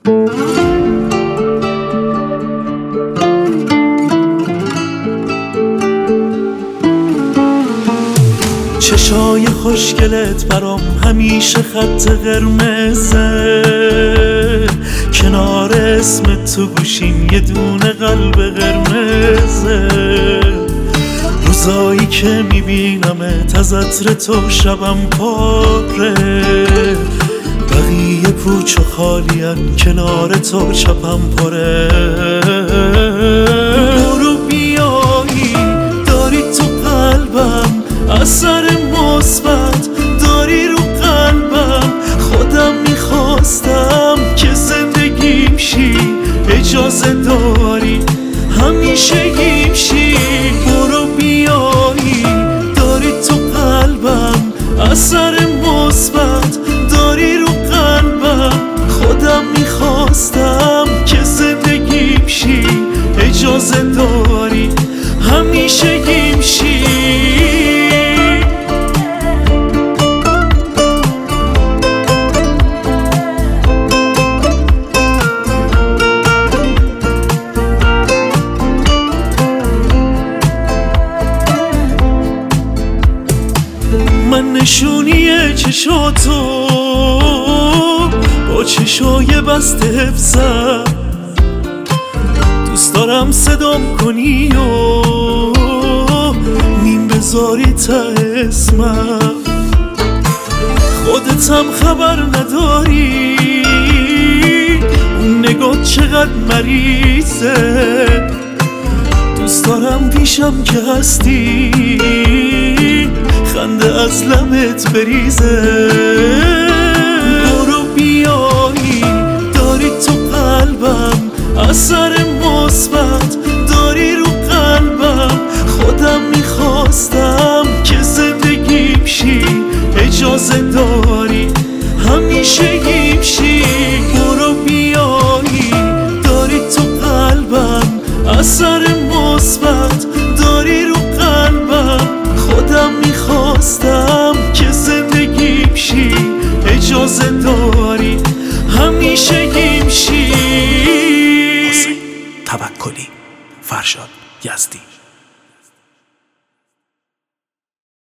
چشای خوشگلت برام همیشه خط قرمزه، کنار اسم تو گوشیم یه دونه قلب قرمزه. روزایی که میبینمت از عطر تو شبم پاره، بقیه پوچ و خالین کنار تو چپم پره. برو بیایی داری تو قلبم اثر مثبت داری رو قلبم، خودم میخواستم که زندگیم شی، اجازه داری همیشه گیم شی. برو بیایی داری تو قلبم اثر مثبت داری رو قلبم، خودم میخواستم که زندگیم شی، اجازه داری همیشه گیم شی. من نشونی چشاتو با چشای بسته حفظم، دوست دارم صدام کنی و میم بذاری تا اسمم. خودتم خبر نداری اون نگاه چقدر مریضه، دوست دارم پیشم که هستی خنده از لبت بریزه. برو بیایی داری تو قلبم اثر مثبت داری رو قلبم، خودم میخواستم که زندگیم شی، اجازه داری همیشه گیم شی. برو بیایی داری تو قلبم اثر مثبت داری رو قلبم، خودم میخواستم که زندگیم شی، اجازه داری همیشه گیم شی. توکلی، فرشاد یزدی.